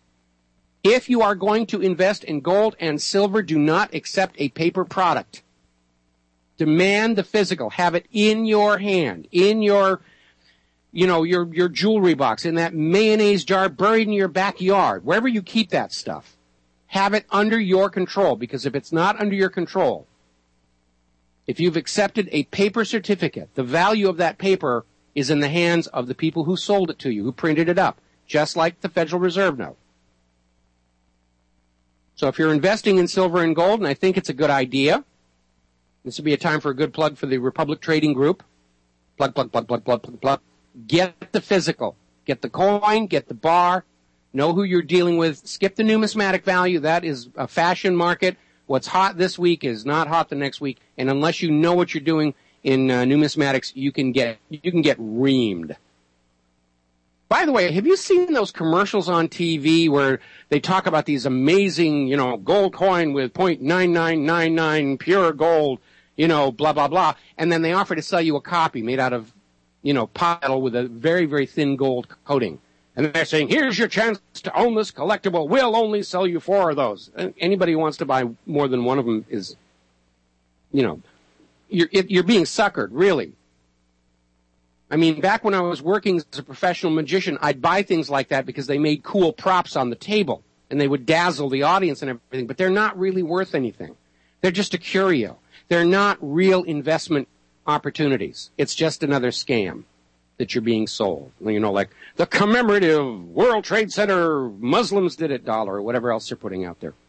If you are going to invest in gold and silver, do not accept a paper product. Demand the physical. Have it in your hand, in your, you know, your, your jewelry box, in that mayonnaise jar buried in your backyard, wherever you keep that stuff. Have it under your control, because if it's not under your control, if you've accepted a paper certificate, the value of that paper is in the hands of the people who sold it to you, who printed it up, just like the Federal Reserve note. So if you're investing in silver and gold, and I think it's a good idea, this would be a time for a good plug for the Republic Trading Group. Plug, plug, plug, plug, plug, plug, plug. Get the physical. Get the coin, get the bar, know who you're dealing with. Skip the numismatic value. That is a fashion market. What's hot this week is not hot the next week, and unless you know what you're doing in uh, numismatics, you can get you can get reamed. By the way, have you seen those commercials on T V where they talk about these amazing, you know, gold coin with zero point nine nine nine nine pure gold, you know, blah blah blah, and then they offer to sell you a copy made out of, you know, pot metal with a very very thin gold coating. And they're saying, here's your chance to own this collectible. We'll only sell you four of those. And anybody who wants to buy more than one of them is, you know, you're, you're being suckered, really. I mean, back when I was working as a professional magician, I'd buy things like that because they made cool props on the table. And they would dazzle the audience and everything. But they're not really worth anything. They're just a curio. They're not real investment opportunities. It's just another scam that you're being sold. You know, like the commemorative World Trade Center Muslims did it dollar or whatever else they're putting out there.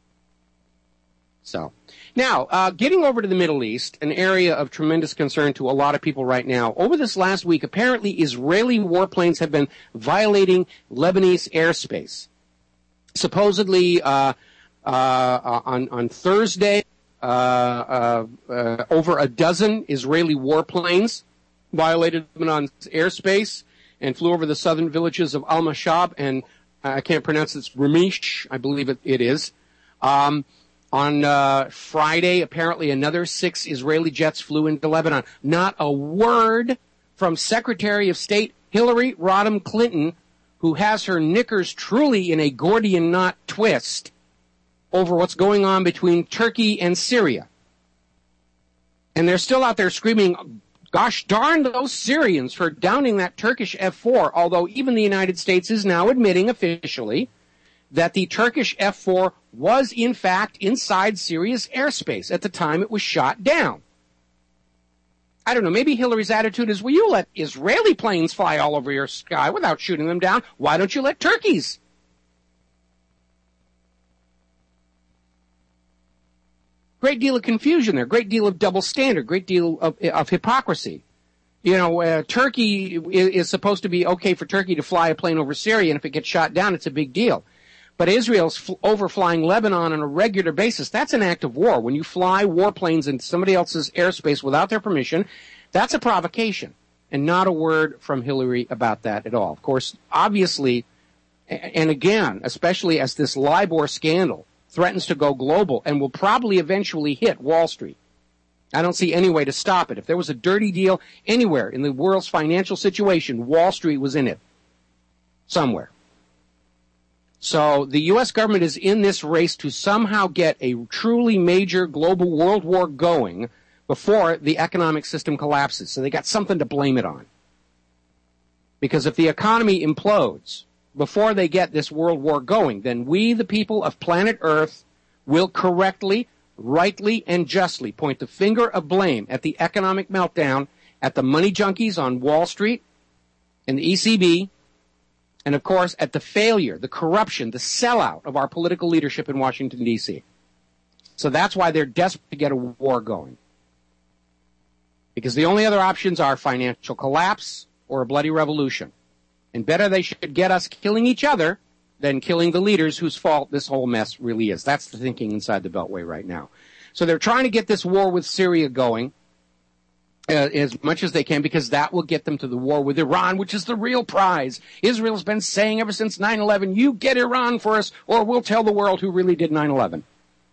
So, now, uh, getting over to the Middle East, an area of tremendous concern to a lot of people right now. Over this last week, apparently Israeli warplanes have been violating Lebanese airspace. Supposedly, uh, uh, on, on Thursday, uh, uh, uh, over a dozen Israeli warplanes violated Lebanon's airspace and flew over the southern villages of Al-Mashab and uh, I can't pronounce it, it's Ramish, I believe it, it is. Um, on uh, Friday, apparently another six Israeli jets flew into Lebanon. Not a word from Secretary of State Hillary Rodham Clinton, who has her knickers truly in a Gordian knot twist over what's going on between Turkey and Syria. And they're still out there screaming, gosh darn those Syrians for downing that Turkish F four, although even the United States is now admitting officially that the Turkish F four was in fact inside Syria's airspace at the time it was shot down. I don't know, maybe Hillary's attitude is, well, you let Israeli planes fly all over your sky without shooting them down. Why don't you let Turkey's? Great deal of confusion there, great deal of double standard, great deal of, of hypocrisy. You know, uh, Turkey is, is supposed to be okay for Turkey to fly a plane over Syria, and if it gets shot down, it's a big deal. But Israel's fl- overflying Lebanon on a regular basis. That's an act of war. When you fly warplanes into somebody else's airspace without their permission, that's a provocation. And not a word from Hillary about that at all. Of course, obviously, and again, especially as this LIBOR scandal threatens to go global and will probably eventually hit Wall Street. I don't see any way to stop it. If there was a dirty deal anywhere in the world's financial situation, Wall Street was in it. Somewhere. So the U S government is in this race to somehow get a truly major global world war going before the economic system collapses. So they got something to blame it on. Because if the economy implodes before they get this world war going, then we, the people of planet Earth, will correctly, rightly, and justly point the finger of blame at the economic meltdown, at the money junkies on Wall Street and the E C B, and of course at the failure, the corruption, the sellout of our political leadership in Washington, D C So that's why they're desperate to get a war going. Because the only other options are financial collapse or a bloody revolution. And better they should get us killing each other than killing the leaders whose fault this whole mess really is. That's the thinking inside the Beltway right now. So they're trying to get this war with Syria going uh, as much as they can, because that will get them to the war with Iran, which is the real prize. Israel's been saying ever since nine eleven, you get Iran for us or we'll tell the world who really did nine eleven.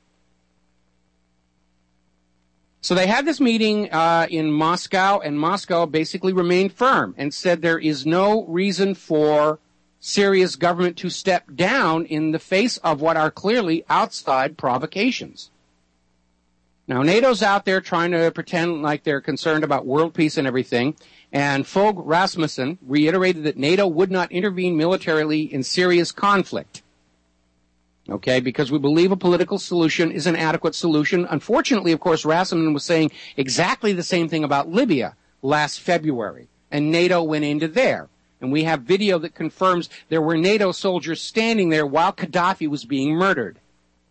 So they had this meeting uh, in Moscow, and Moscow basically remained firm and said there is no reason for Syria's government to step down in the face of what are clearly outside provocations. Now, NATO's out there trying to pretend like they're concerned about world peace and everything, and Fogh Rasmussen reiterated that NATO would not intervene militarily in Syria's conflict. Okay, because we believe a political solution is an adequate solution. Unfortunately, of course, Rasmussen was saying exactly the same thing about Libya last February, and NATO went into there. And we have video that confirms there were NATO soldiers standing there while Gaddafi was being murdered.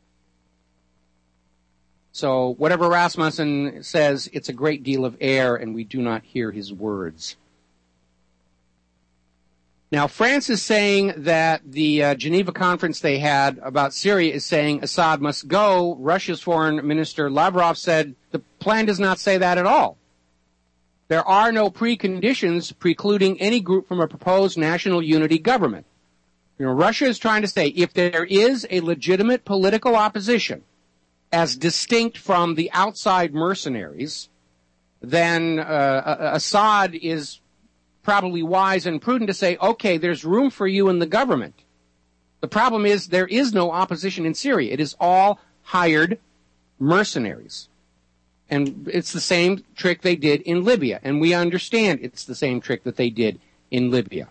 So whatever Rasmussen says, it's a great deal of air, and we do not hear his words. Now, France is saying that the uh, Geneva conference they had about Syria is saying Assad must go. Russia's foreign minister Lavrov said the plan does not say that at all. There are no preconditions precluding any group from a proposed national unity government. You know, Russia is trying to say if there is a legitimate political opposition as distinct from the outside mercenaries, then uh, Assad is probably wise and prudent to say, okay, there's room for you in the government. The problem is there is no opposition in Syria. It is all hired mercenaries. And it's the same trick they did in Libya. And we understand it's the same trick that they did in Libya.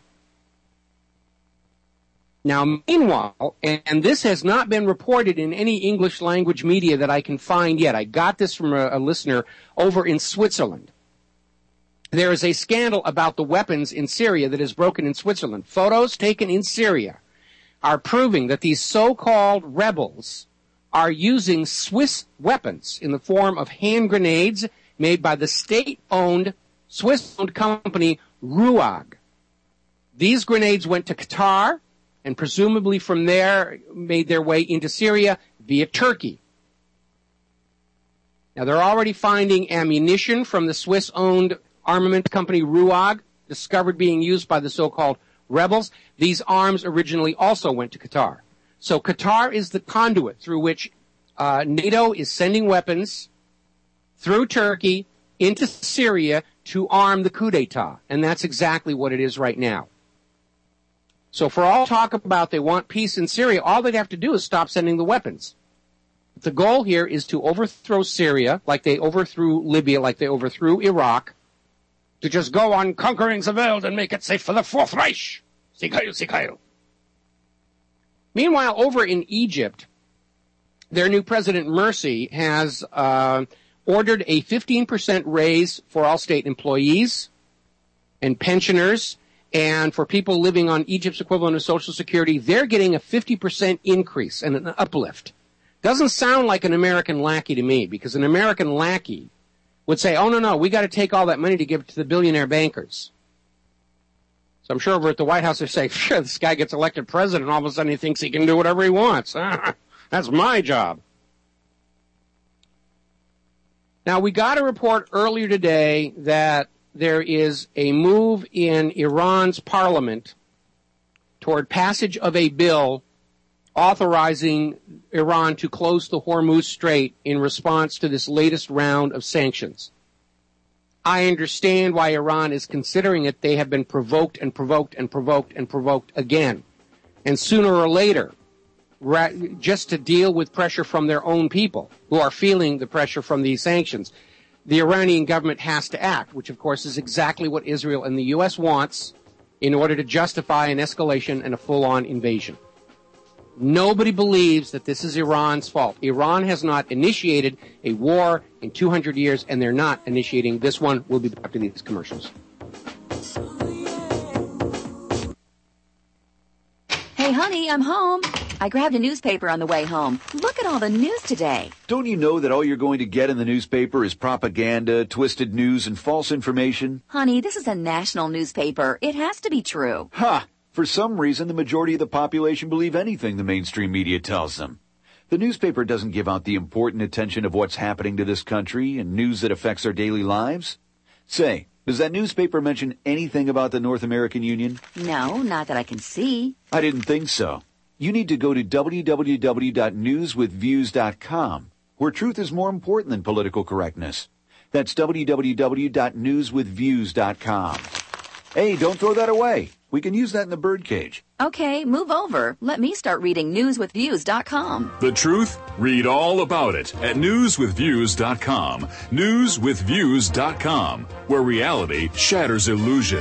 Now, meanwhile, and this has not been reported in any English language media that I can find yet. I got this from a, a listener over in Switzerland. There is a scandal about the weapons in Syria that is broken in Switzerland. Photos taken in Syria are proving that these so-called rebels are using Swiss weapons in the form of hand grenades made by the state-owned, Swiss-owned company RUAG. These grenades went to Qatar and presumably from there made their way into Syria via Turkey. Now, they're already finding ammunition from the Swiss-owned armament company RUAG, discovered being used by the so-called rebels. These arms originally also went to Qatar. So Qatar is the conduit through which uh, NATO is sending weapons through Turkey into Syria to arm the coup d'etat. And that's exactly what it is right now. So for all talk about they want peace in Syria, all they'd have to do is stop sending the weapons. The goal here is to overthrow Syria, like they overthrew Libya, like they overthrew Iraq, to just go on conquering the world and make it safe for the Fourth Reich. Sieg Heil, Sieg Heil. Meanwhile, over in Egypt, their new president, Morsi, has uh, ordered a fifteen percent raise for all state employees and pensioners, and for people living on Egypt's equivalent of Social Security, they're getting a fifty percent increase and an uplift. Doesn't sound like an American lackey to me, because an American lackey would say, oh, no, no, we got to take all that money to give it to the billionaire bankers. So I'm sure over at the White House they're saying, sure, this guy gets elected president, and all of a sudden he thinks he can do whatever he wants. That's my job. Now, we got a report earlier today that there is a move in Iran's parliament toward passage of a bill authorizing Iran to close the Hormuz Strait in response to this latest round of sanctions. I understand why Iran is considering it. They have been provoked and provoked and provoked and provoked again. And sooner or later, just to deal with pressure from their own people who are feeling the pressure from these sanctions, the Iranian government has to act, which of course is exactly what Israel and the U S wants in order to justify an escalation and a full-on invasion. Nobody believes that this is Iran's fault. Iran has not initiated a war in two hundred years, and they're not initiating this one. We'll be back to these commercials. Hey, honey, I'm home. I grabbed a newspaper on the way home. Look at all the news today. Don't you know that all you're going to get in the newspaper is propaganda, twisted news, and false information? Honey, this is a national newspaper. It has to be true. Ha! For some reason, the majority of the population believe anything the mainstream media tells them. The newspaper doesn't give out the important attention of what's happening to this country and news that affects our daily lives. Say, does that newspaper mention anything about the North American Union? No, not that I can see. I didn't think so. You need to go to w w w dot news with views dot com, where truth is more important than political correctness. That's w w w dot news with views dot com. Hey, don't throw that away. We can use that in the birdcage. Okay, move over. Let me start reading news with views dot com. The truth? Read all about it at news with views dot com. news with views dot com, where reality shatters illusion.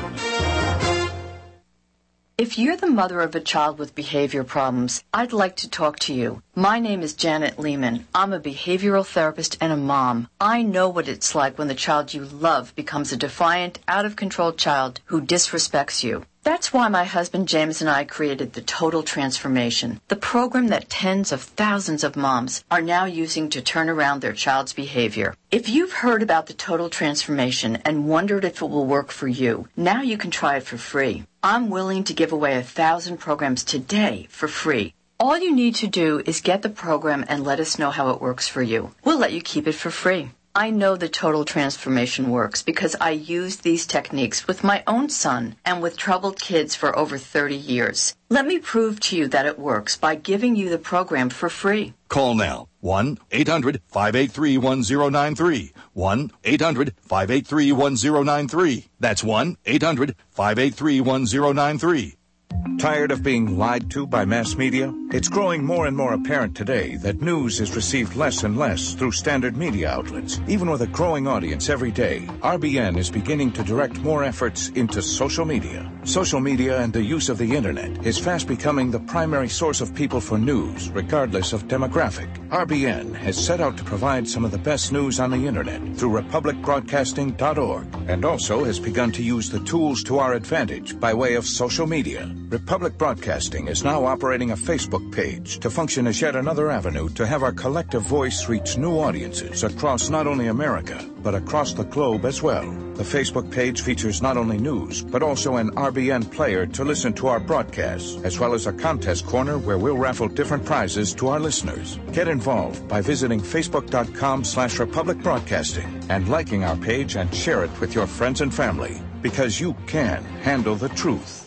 If you're the mother of a child with behavior problems, I'd like to talk to you. My name is Janet Lehman. I'm a behavioral therapist and a mom. I know what it's like when the child you love becomes a defiant, out-of-control child who disrespects you. That's why my husband James and I created the Total Transformation, the program that tens of thousands of moms are now using to turn around their child's behavior. If you've heard about the Total Transformation and wondered if it will work for you, now you can try it for free. I'm willing to give away a thousand programs today for free. All you need to do is get the program and let us know how it works for you. We'll let you keep it for free. I know the Total Transformation works because I used these techniques with my own son and with troubled kids for over thirty years. Let me prove to you that it works by giving you the program for free. Call now. one eight hundred five eight three one zero nine three. one eight hundred five eight three one zero nine three. That's one eight hundred five eight three one zero nine three. Tired of being lied to by mass media? It's growing more and more apparent today that news is received less and less through standard media outlets. Even with a growing audience every day, R B N is beginning to direct more efforts into social media. Social media and the use of the internet is fast becoming the primary source of people for news, regardless of demographic. R B N has set out to provide some of the best news on the internet through republic broadcasting dot org, and also has begun to use the tools to our advantage by way of social media. Republic Broadcasting is now operating a Facebook page to function as yet another avenue to have our collective voice reach new audiences across not only America, but across the globe as well. The Facebook page features not only news, but also an R B N player to listen to our broadcasts, as well as a contest corner where we'll raffle different prizes to our listeners. Get involved by visiting facebook.com slash Republic Broadcasting and liking our page and share it with your friends and family, because you can handle the truth.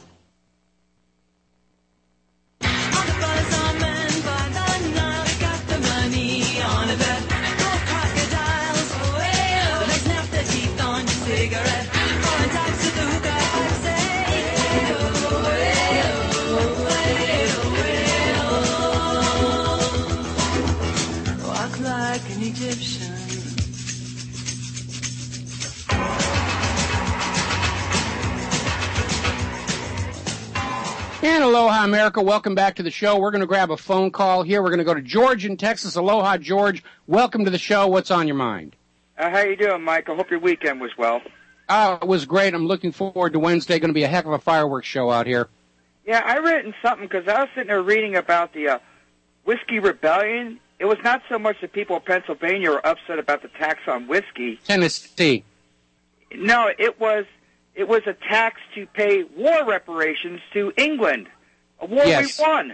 And aloha, America. Welcome back to the show. We're going to grab a phone call here. We're going to go to George in Texas. Aloha, George. Welcome to the show. What's on your mind? Uh, how you doing, Mike? I hope your weekend was well. Oh, it was great. I'm looking forward to Wednesday. Going to be a heck of a fireworks show out here. Yeah, I read in something because I was sitting there reading about the uh, Whiskey Rebellion, it was not so much that people of Pennsylvania were upset about the tax on whiskey. Tennessee. No, it was it was a tax to pay war reparations to England, a war yes. we won.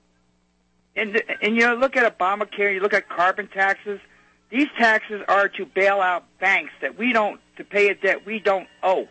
And and you know, look at Obamacare, you look at carbon taxes. These taxes are to bail out banks that we don't to pay a debt we don't owe.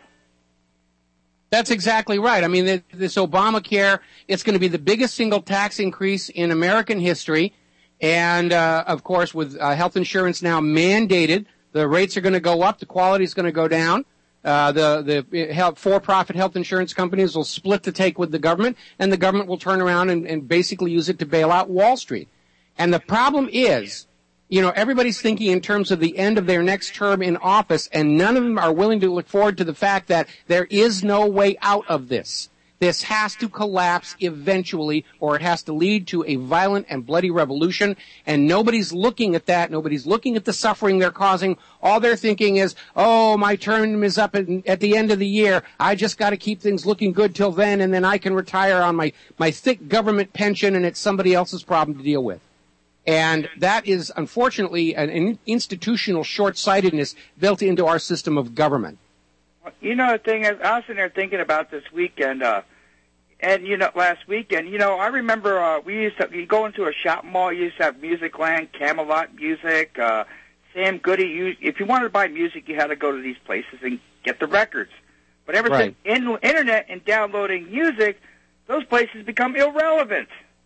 That's exactly right. I mean, this Obamacare, it's going to be the biggest single tax increase in American history. And, uh, of course, with uh, health insurance now mandated, the rates are going to go up, the quality is going to go down. Uh, the the health, for-profit health insurance companies will split the take with the government, and the government will turn around and, and basically use it to bail out Wall Street. And the problem is, you know, everybody's thinking in terms of the end of their next term in office, and none of them are willing to look forward to the fact that there is no way out of this. This has to collapse eventually, or it has to lead to a violent and bloody revolution, and nobody's looking at that. Nobody's looking at the suffering they're causing. All they're thinking is, oh, my term is up at, at the end of the year. I just got to keep things looking good till then, and then I can retire on my, my thick government pension, and it's somebody else's problem to deal with. And that is, unfortunately, an, an institutional short-sightedness built into our system of government. You know, the thing is, I was sitting there thinking about this weekend, uh, and, you know, last weekend, you know, I remember uh, we used to, you go into a shopping mall, you used to have Musicland, Camelot Music, uh, Sam Goody. You, if you wanted to buy music, you had to go to these places and get the records. But ever right. since in, internet and downloading music, those places become irrelevant.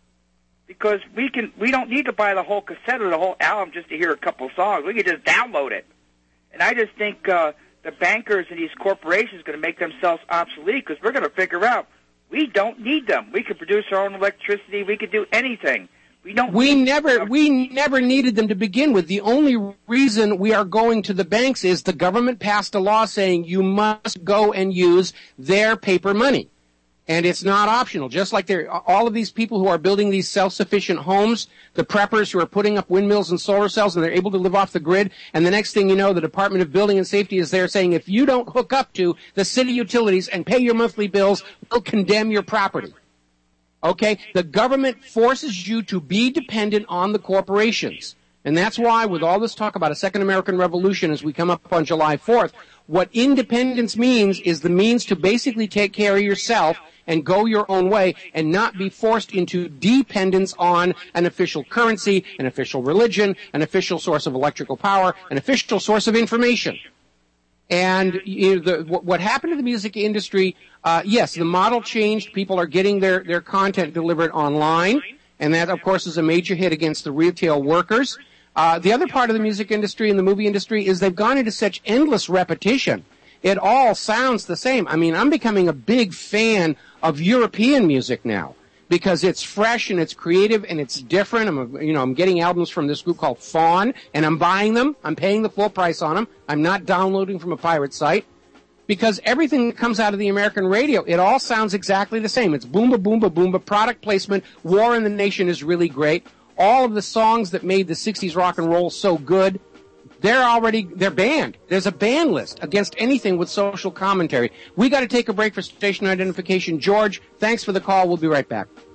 Because we can, we don't need to buy the whole cassette or the whole album just to hear a couple songs. We can just download it. And I just think uh, the bankers and these corporations are going to make themselves obsolete because we're going to figure out we don't need them. We can produce our own electricity. We can do anything. We don't. We need never, them. we never needed them to begin with. The only reason we are going to the banks is the government passed a law saying you must go and use their paper money. And it's not optional. Just like there, all of these people who are building these self-sufficient homes, the preppers who are putting up windmills and solar cells, and they're able to live off the grid. And the next thing you know, the Department of Building and Safety is there saying, if you don't hook up to the city utilities and pay your monthly bills, we'll condemn your property. Okay? The government forces you to be dependent on the corporations. And that's why, with all this talk about a second American Revolution as we come up on July fourth, what independence means is the means to basically take care of yourself and go your own way and not be forced into dependence on an official currency, an official religion, an official source of electrical power, an official source of information. And you know, the, what happened to the music industry, uh, yes, the model changed. People are getting their, their content delivered online, and that, of course, is a major hit against the retail workers. Uh, the other part of the music industry and the movie industry is they've gone into such endless repetition. It all sounds the same. I mean, I'm becoming a big fan of European music now because it's fresh and it's creative and it's different. I'm, you know, I'm getting albums from this group called Fawn, and I'm buying them. I'm paying the full price on them. I'm not downloading from a pirate site because everything that comes out of the American radio, it all sounds exactly the same. It's boomba, boomba, boomba, product placement. War in the Nation is really great. All of the songs that made the sixties rock and roll so good, they're already, they're banned. There's a ban list against anything with social commentary. We got to take a break for station identification. George, thanks for the call. We'll be right back.